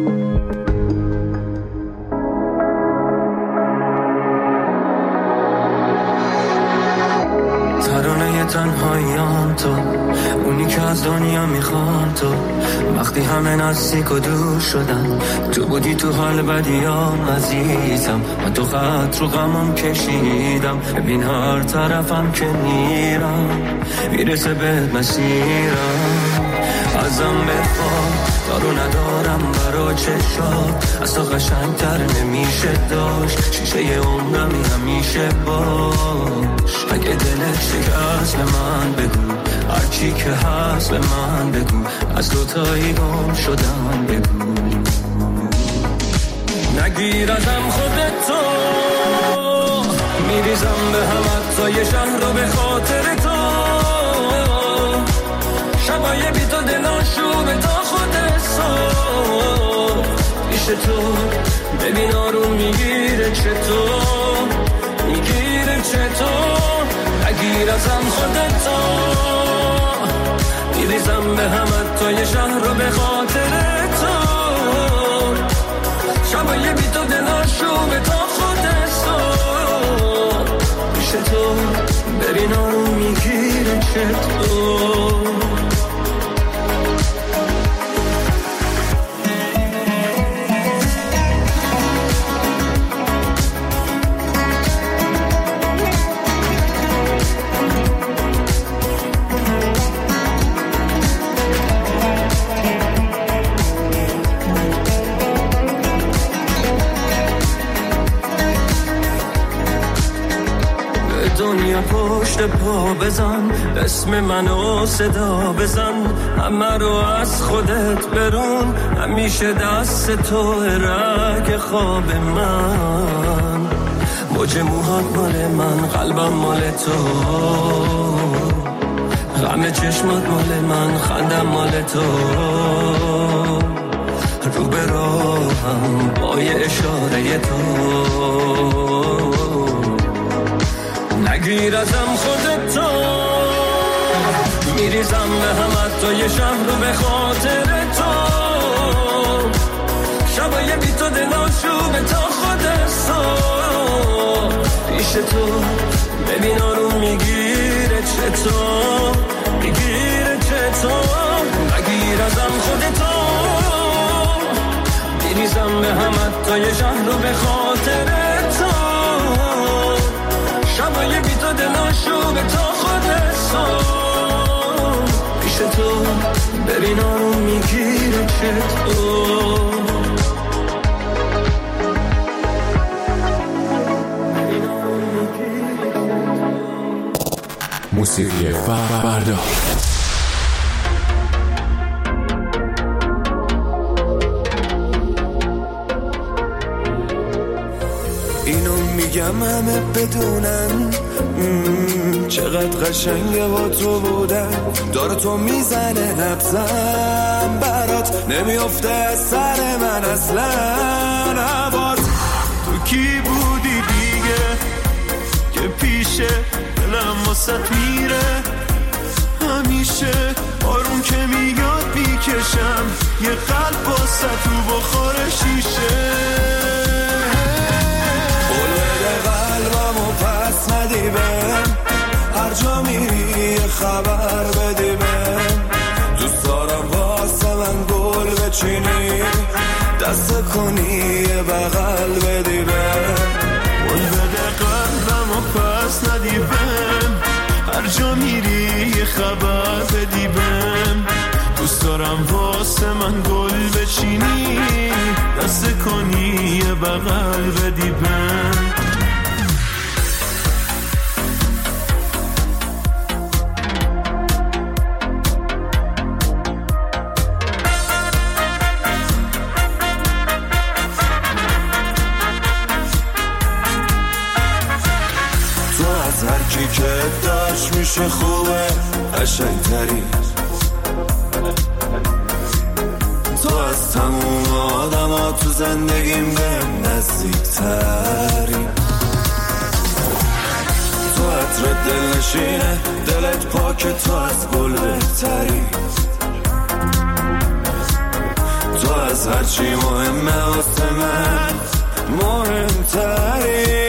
ترانه تنهاییان تو، اونی که از دنیا میخوان تو. وقتی همه نزدیک و دور شدن، تو بودی تو حال بدیام عزیزم. من تو خط رو غمم کشیدم، ببین هر طرفم که میرم میرسه به مسیرم. ازم بخواه دارو ندارم برا چشات، از تو قشنگتر نمیشه داشت. شیشه عمرمی همیشه باش. اگه دلت شکست به من بگو، هرچی که هست به من بگو. از دوتایی گم شدم بگو. نگیر ازم خودتو، میریزم به هم حتی شهر رو به خاطر تو. شبای بی تو دلاشو به تا خود صبح پیش تو. ببین آروم میگیره چطور، میگیره چطور. نگیر ازم خودتو، میریزم به هم حتی شهر رو به خاطر تو. شبای بی تو دلاشو به تا خود صبح پیش تو. ببین آروم میگیره چطور. دنیا پشت پا بزن، اسم منو صدا بزن. همه رو از خودت برون، همیشه دست تو رگ خواب من. موج موهات مال من، قلبم مال تو. غم چشمات مال من، خندم مال تو. رو به راهم با یه اشاره تو. نگیر ازم خودتو، میریزم به هم حتی یه شهر رو به خاطر تو. شبای بی تو دلاشو به تا خود صبح پیش تو. ببین آروم میگیره چطور، میگیره چطور. نگیر ازم خودتو، میریزم به هم حتی یه شهر رو به خاطر تو. شبای بی تو دلاشو به تا خود صبح پیش تو. ببین آروم میگیره چطور. موسیقی فردا. اینو میگم همه بدونن، چقدر قشنگه با تو بودن. داره تو میزنه نبزم برات، نمیافته از سر من اصلا. هوات تو کی بودی دیگه که پیشه دلم واسط میره همیشه. آروم که میاد میکشم یه قلب واسط تو بخور شیشه. بلده قلبمو پس ندی بهم، هر جا میری خبر بدی بهم. دست کنی یه بغل بدی بهم، قول بده قلبمو پس ندی بهم، هر جا میری یه خبر بدی بهم، دوست دارم واسه من گل بچینی، دست کنی یه بغل بدی بهم. هرکی که داشت میشه خوبه قشنگتری، تو از تموم آدم ها تو زندگیم بهم نزدیکتری، تو عطر دل نشینه دلت پاک، تو از گل بهتری، تو از هرچی مهمه واسه من مهمتری،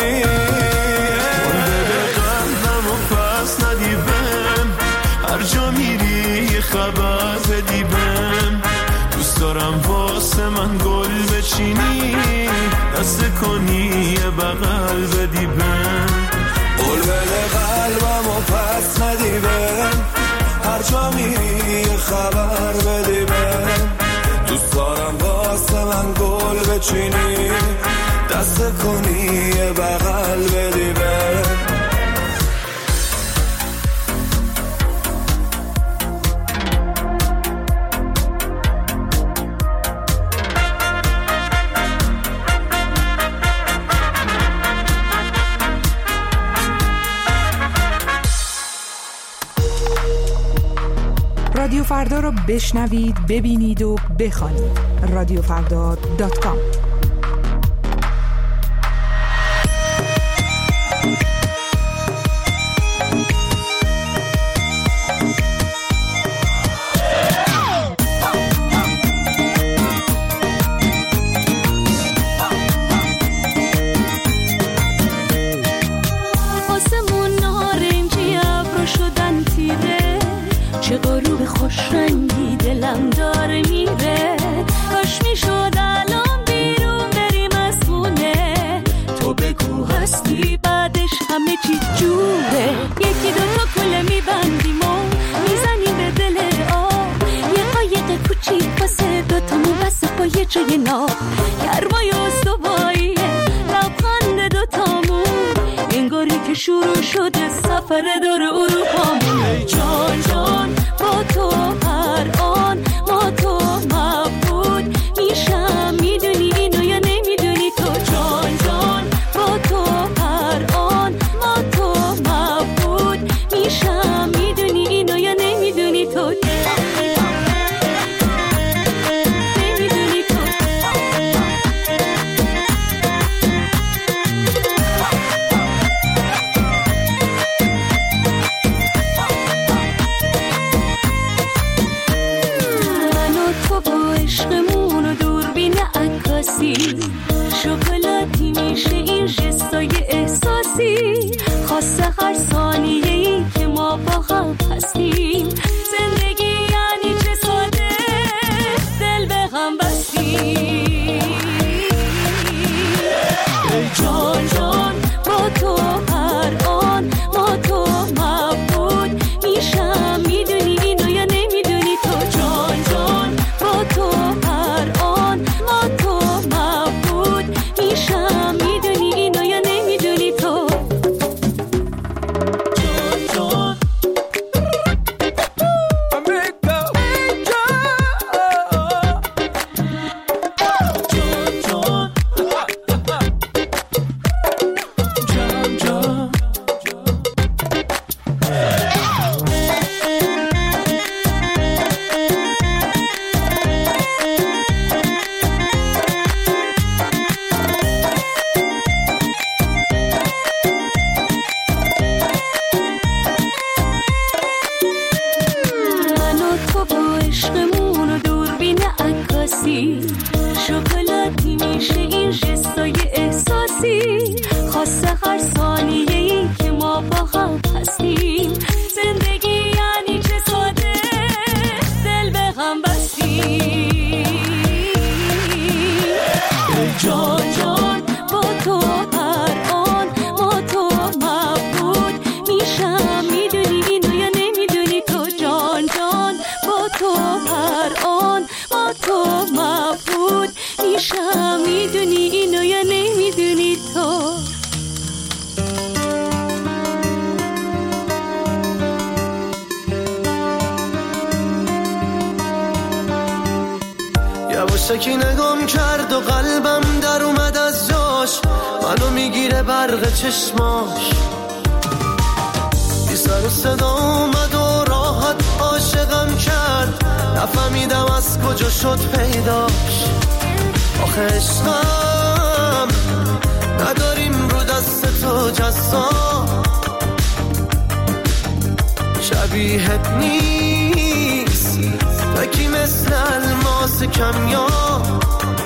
هر جا میری یه خبر بدی بهم، دوست دارم واسه من گل بچینی، دست کنی یه بغل بدی بهم، قول بده قلبمو پس ندی بهم، هر جا میری یه خبر بدی بهم، دوست دارم واسه من گل بچینی، دست کنی یه بغل بدی بهم. رادیو فردا رو بشنوید، ببینید و بخوانید. radiofrda.com. چه غروب خوش رنگی دلم داره میره، کاش میشد الان بیرون بریم از خونه، تو بگو هستی بعدش همه چی جوره، یکی دوتا کله میبندیم و میزنیم به دل آب، یه قایق کوچیک واسه دوتامون واسه با یه جای ناب، گرمای استواییه لبخند دوتامون، انگاری که شروع شده سفر دور اروپامون، جان جان با تو هر آن ما تو مبود میشم، میدونی اینو یا نمیدونی تو، جان جان با تو هر آن ما تو مبود میشم، میدونی اینو یا نمیدونی تو، نمیدونی تو. شکلاتی میشه این جستای احساسی، خاصه هر ثانیه‌ای که ما با هم هستیم، زندگی یعنی چه ساده دل به هم بستیم، جان جان با تو هر آن ما تو مبود میشم، میدونی اینو یا نمیدونی تو، جان جان با تو هر آن ما تو مبود میشم، میدونی اینو یا نمیدونی تو، جان جان. شکلاتی میشه این جستای احساسی، خاصه هر ثانیه‌ای که ما با هم هستیم، زندگی یعنی چه ساده دل به هم بستیم، میشم، میدونی اینو یا نمیدونی تو؟ یواشکی نگام کرد و قلبم در اومد از جاش، منو میگیره برق چشماش، بی سر و صدا اومد و راحت عاشقم کرد، نفهمیدم از کجا شد پیداش. آخه عشقم نداریم رو دست تو جزا، شبیهت نیست تکی مثل الماس کمیاب.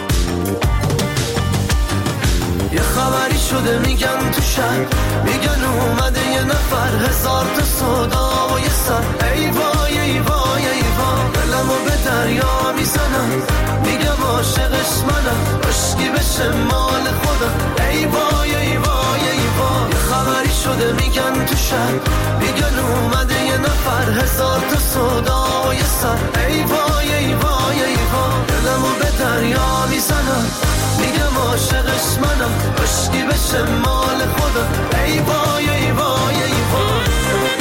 یه خبری شده میگن تو شهر، میگن اومده یه نفر، هزار تا صدا و یه سر. ای وای ای وای ای وای، دلمو به دریا میزنم، میگم عاشقش منم، عشقی بشه مال خودم. ای وای ای وای ای وای، یه خبری شده میگن تو شهر، میگن اومده یه نفر، هزار تا صدا و یه سر. ای وای ای وای ای وای، دلمو به دریا میزنم، میگم عاشقش منم، عشقی بشه مال خودم. ای وای ای وای ای وای.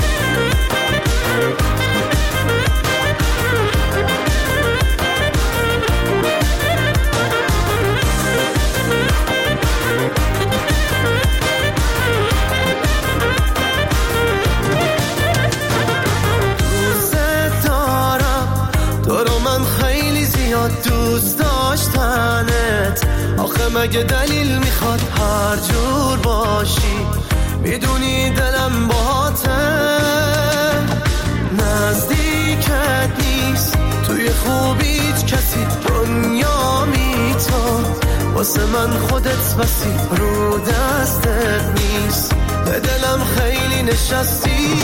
دوست دارم تو رو، من خیلی زیاد دوست داشتنت، آخه مگه دلیل میخواد هر جور باشی؟ میدونی دلم باهاته، نزدیکت نیست توی خوبیت کسی، دنیا میتون واسه من خودت بسی، رو دستت نیست به دلم خیلی نشستی.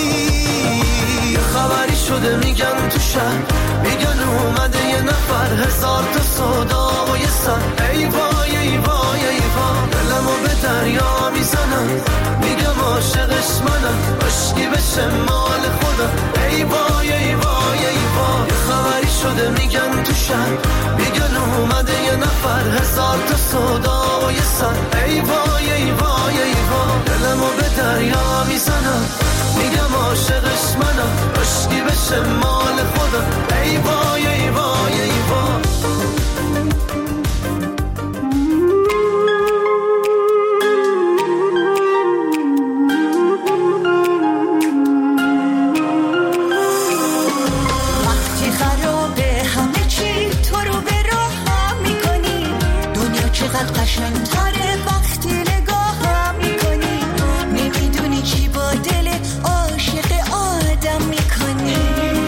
خبری شده میگن تو شهر، میگن اومده یه نفر، هزار تا صدا و یه سر. ای وای ای وای ای وای، دلمو به دریا میزنم، میگم عاشقش منم، عشقی بشه مال خودم. ای وای ای وای ای وای، خبری شده میگن تو شهر، میگن اومده یه نفر، هزار تا صدا و یه سر. ای وای ای وای ای وای، دلمو به دریا میزنم، میگم عاشقش منم، عشقی بشه مال خودم. ای وای ای وای ای وای. وقتی خرابه همه چی تو رو به راهم میکنی، دنیا چقدر قشنگ‌تره وقتی نگاهم میکنی، نمیدونی چی با دل عاشق آدم میکنی.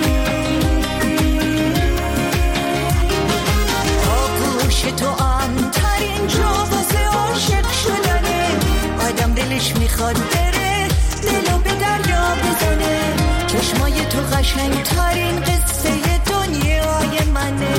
آغوش تو امترین جا واسه عاشق شدنه، آدم دلش میخواد بره دلو به دریا بزنه، چشمای تو قشنگترین قصه دنیای منه.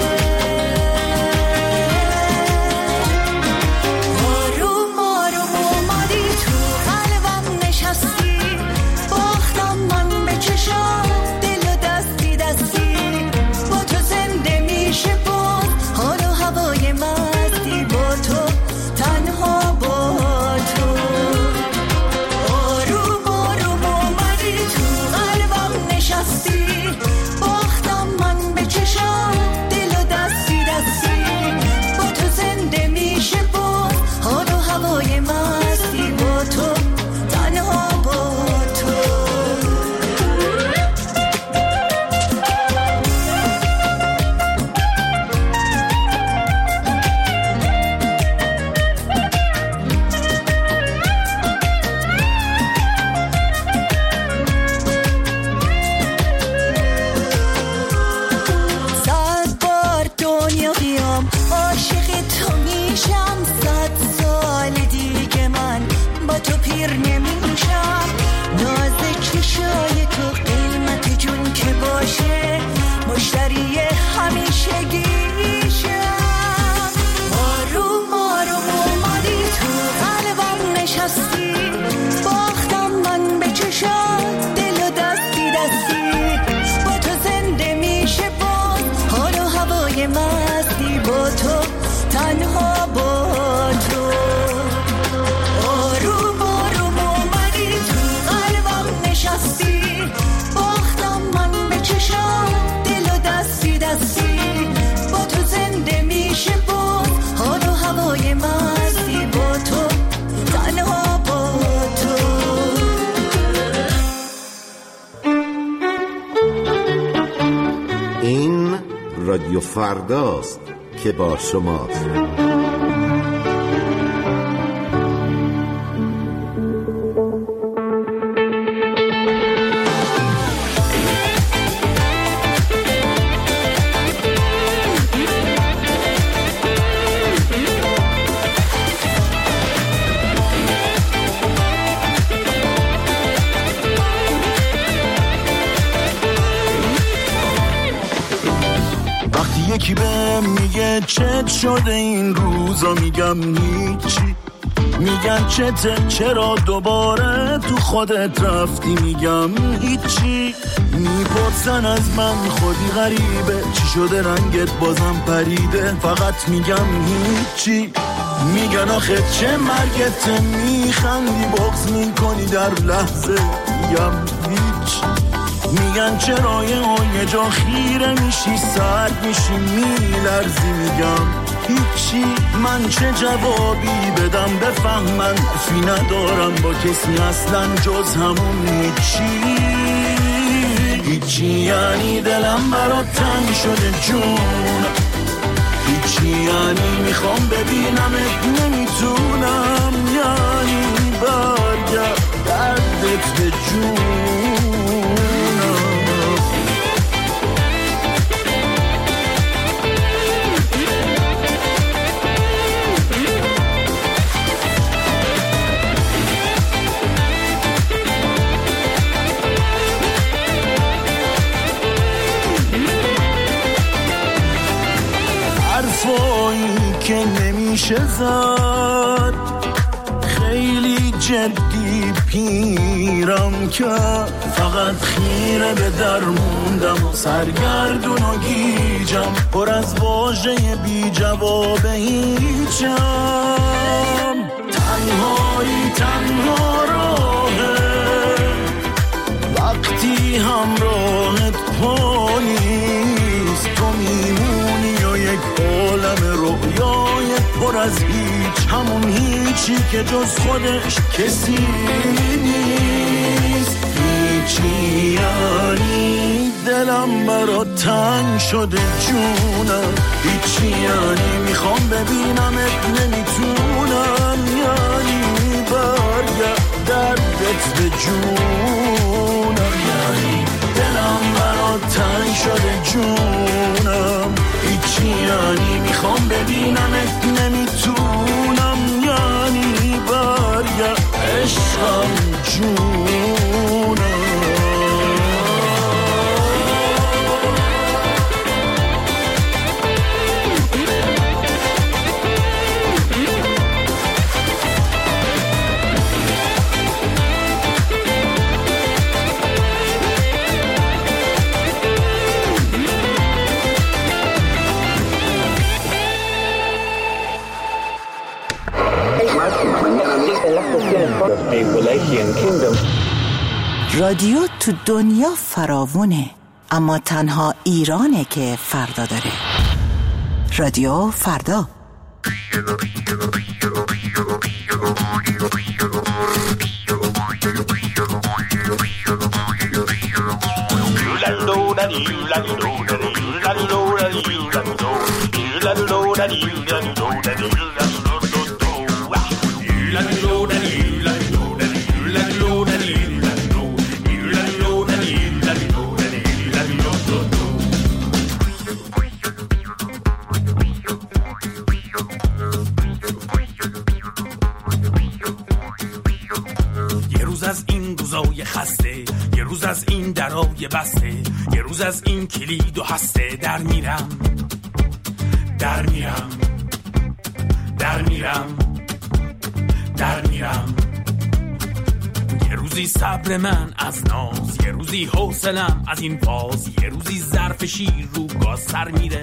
آروم آروم اومدی تو قلبم نشستی، باختم من به چشم دل و دستی دستی، با تو زنده میشه باز حال و هوای مستی، با تو تنها با تو. آروم آروم اومدی تو قلبم نشستی، فرداست که با شماست. یکی بهم میگه چت شده این روزا، میگم هیچی. میگن چته، چرا دوباره تو خودت رفتی، میگم هیچی. میپرسن از من خودی غریبه، چی شده رنگت بازم پریده، فقط میگم هیچی. میگن آخه چه مرگته، میخندی بغض میکنی در لحظه، میگم هیچ. میگن چرا یه جا خیره میشی، سرد میشی، میلرزی، میگم هیچی. من چه جوابی بدم بفهمن، فی ندارم با کسی اصلا جز همون هیچی. هیچی یعنی دلم برات تنگ شده جون، هیچی یعنی میخوام ببینمت نمیتونم، یعنی برگرد دردت به جون. حرفایی که نمیشه زد، خیلی جدی پیرم که فقط خیره به در موندم و سرگردون و گیجم، پر از واژه بی جواب هیچم. تنهایی تنها راهه وقتی همراهت پا نیست، تو میمونی و یک عالم رویای پر از هیچ، همون هیچی که جز خودش کسی نیست. هیچی یعنی دلم برات تنگ شده جونم، هیچی یعنی میخوام ببینمت نمیتونم، یعنی برگرد دردت به جونم، یعنی دلم برات تنگ شده جونم، هیچی یعنی میخوام ببینمت نمیتونم، یعنی برگرد عشقم جونم. رادیو تو دنیا فراوونه، اما تنها ایرانه که فردا داره. رادیو فردا. یه روز از این درای بسته، یه روز از این کلید و هسته، در میرم یه روزی صبر من از ناز، یه روزی حوصلم از این فاز، یه روزی ظرف شیر رو گاز سر میره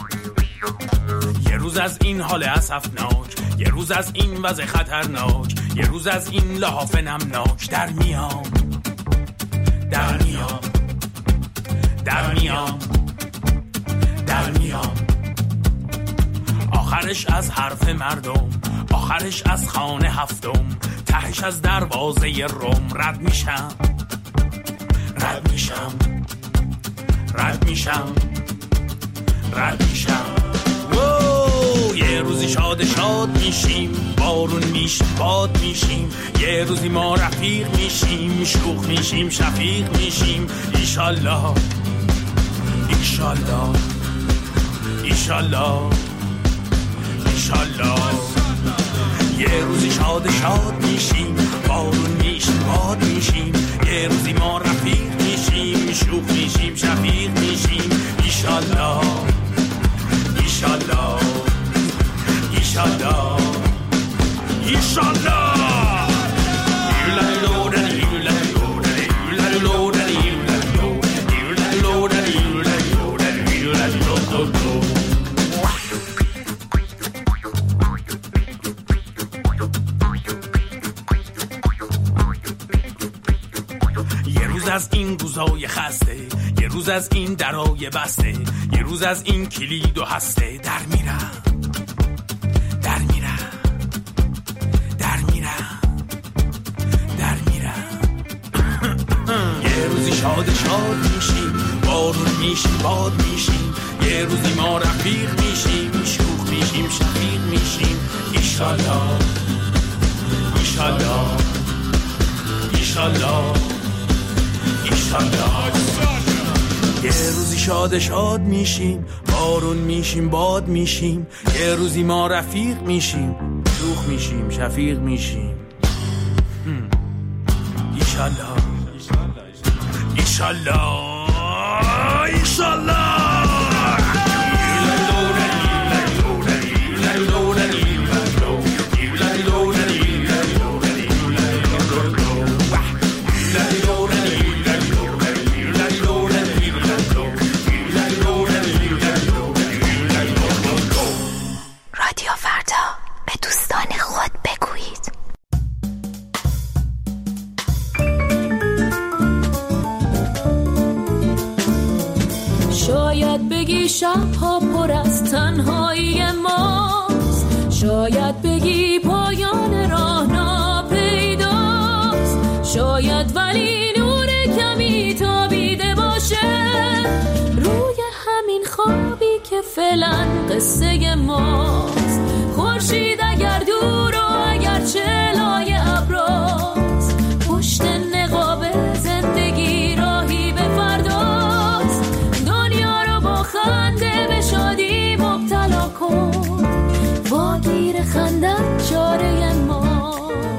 یه روز از این حال اسفناک، یه روز از این وضع خطرناک، یه روز از این لحاف نمناک در میام، در میام، در میام، در میام. آخرش از حرف مردم، آخرش از خانه هفتم، تهش از دروازه روم رد میشم، رد میشم، رد میشم، رد میشم. یه روزی شاد شاد میشیم، بارون میشیم، باد میشیم. یه روزی ما رفیق میشیم، شوخ میشیم، شفیق میشیم. ایشالله، ایشالله، ایشالله، ایشالله. یه روزی شاد شاد میشیم، بارون میشیم، باد میشیم. یه روزی ما رفیق میشیم، شوخ میشیم، شفیق میشیم. ایشالله، ایشالله، ایشالله، ایشالله. یه روز از این روزای خسته، یه روز از این درای بسته، یه روز از این کلید و هسته در میرم، در میرم، در میرم، در میرم. یه روزی شاد شاد میشیم، بارون میشیم، باد میشیم. یه روزی ما رفیق میشیم، شوخ میشیم، شفیق میشیم. ایشالله، ایشالله، ایشالله، ایشالله. یه روزی شاد شاد میشیم، بارون میشیم، باد میشیم. یه روزی ما رفیق میشیم، شوخ میشیم، شفیق میشیم. ایشالله، ایشالله، ایشالله. شب‌ها پر از تنهایی ماست، شاید بگی پایان راه ناپیداست، شاید ولی نور کمی تابیده باشه روی همین خوابی که فعلا قصه ماست. خورشید اگر دور و اگر چلای ابراست، پشت نقاب زندگی راهی به فرداست. دنیا رو با خنده به شادی مبتلا کن، واگیر خندت چاره ما.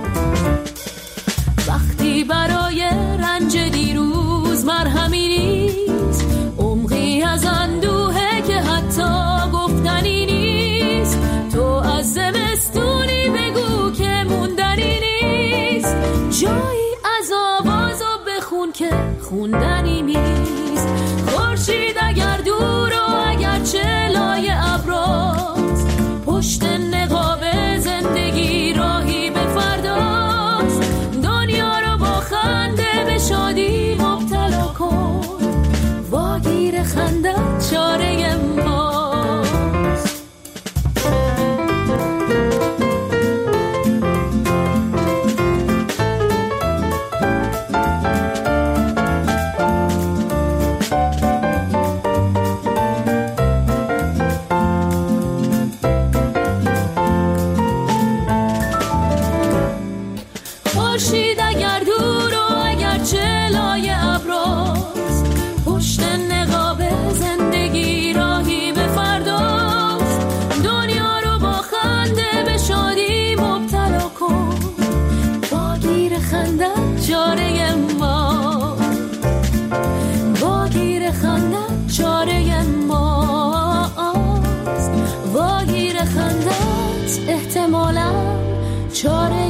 وقتی برای رنج دیروز مرهمی نیست، عمقی از اندوهه که حتی گفتنی نیست. تو از زمستونی بگو که موندنی نیست، جایی از آوازو بخون که خوندنی نیست. خورشید اگر دور و اگر چلای ابراست، پشت نقاب زندگی راهی به فرداست. دنیا رو با خنده به شادی مبتلا کن، واگیر خندت چاره ماست. خورشید اگر دور و اگر چلای ابراست، پشت نقاب زندگی راهی به فرداست. دنیا رو با خنده به شادی مبتلا کن، واگیر خندت چاره ما، واگیر خندت چاره ماست. واگیر خندت احتمالاً چاره